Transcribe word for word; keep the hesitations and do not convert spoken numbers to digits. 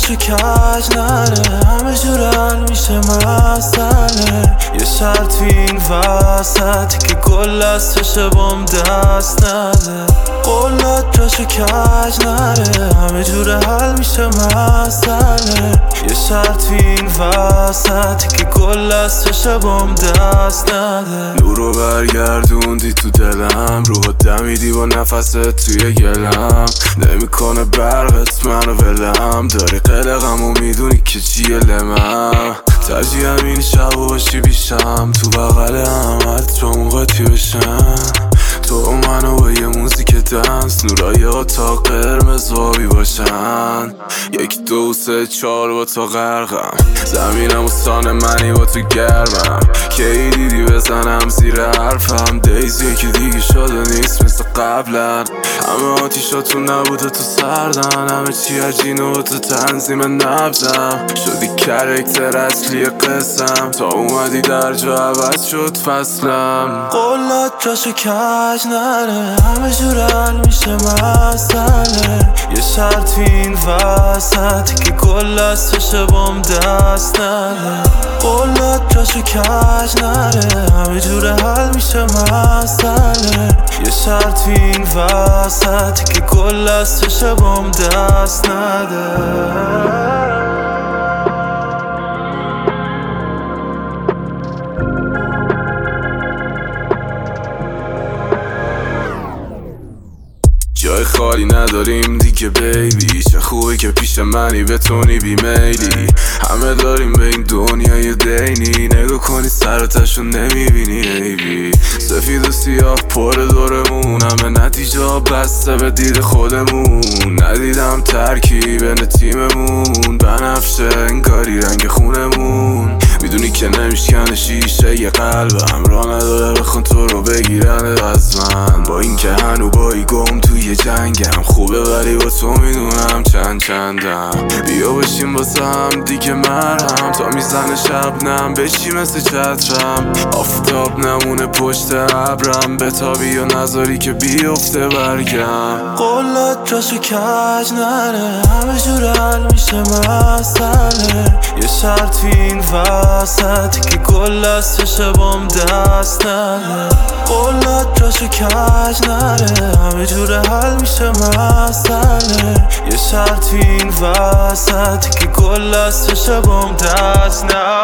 جاشو کج نره، همه جور حل میشه مسئله. یه شرط تو این وسطی که گل از چشه بام دست نده. قولات جاشو کج نره، همه جور حل میشه مسئله. یه شرط تو این وسطی که گل از چشه بام دست نده. نورو برگردوندی تو دلم، روح دمیدی با نفست توی گلم. نمیکنه برقت منو ولم، داری قلقم و میدونی که چیه لمم. ترجیح همین شب و باشی بیشم، تو بغل همت با موقعی بشم. تو و منو با یه موزیک دنس، نورای اتاق قرمز وابی باشن. یک دو سه چار با تو غرقم، زمینم و سان منی با تو گرمم. کی دیدی بزنم زیر حرفم، دیزی که دیگه شده نیست مثل قبلا. همه آتیشاتون نبوده تو سردن، همه چی عجین و تو تنظیم نبزم. شدی کرکتر اصلی قسم، تا اومدی در جا عوض شد فصلم. قولات جاشو کج نره، همه جور حل میشه مسئله. یه شرط تو این وسطی که گل از چشه بام دست نده. قولات جاشو کج نره، همه جور حل میشه مسئله. یه شرط تو این وسطی که گل از چشه بام دست نده. جای خالی نداریم دیگه بیبی، چه خوبه که پیش منی بتونی بیمیلی. همه داریم به این دنیای دینی، نگاه کنی سراتشو نمیبینی عیبی. سفید و سیاه پر دورمون، همه نتیجه ها بسته به دید خودمون. ندیدم ترکیب بین تیممون، بنفشه انگاری رنگ خونمون. میدونی که نمیشکنه شیشه یه قلبم، راه نداره بخون تو رو بگیرن از من. با این که هنو بایی گم توی جنگم، خوبه ولی با تو میدونم چند چندم. بیا بشیم واسه هم دیگه مرهم، تا میزنه شبنم بشی مثل چترم. آفتاب نمونه پشت ابرم، بتابی و نذاری که بیفته برگم. قولات جاشو کج نره، همه جور حل میشه مسئله. یه شرط تو این وسطی که گل از چشه بام دست نده. قولات جاشو کج نره، همه جور حل میشه مسئله. یه شرط تو این وسطی که گل از چشه بام دست نده.